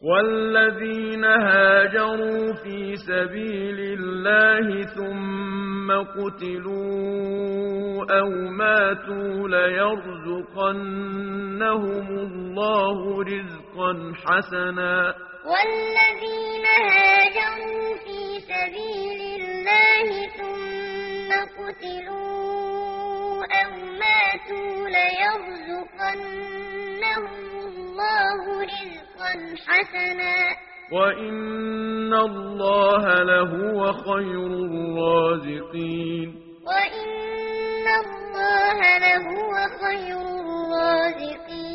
والذين هاجروا في سبيل الله ثم قتلوا أو ماتوا ليرزقنهم الله رزقا حسنا والذين هاجروا في سبيل الله ثم قتلوا أو ماتوا ليرزقنهم الله رزقا حسنا وإن الله لهو خير الرازقين وإن الله لهو خير الرازقين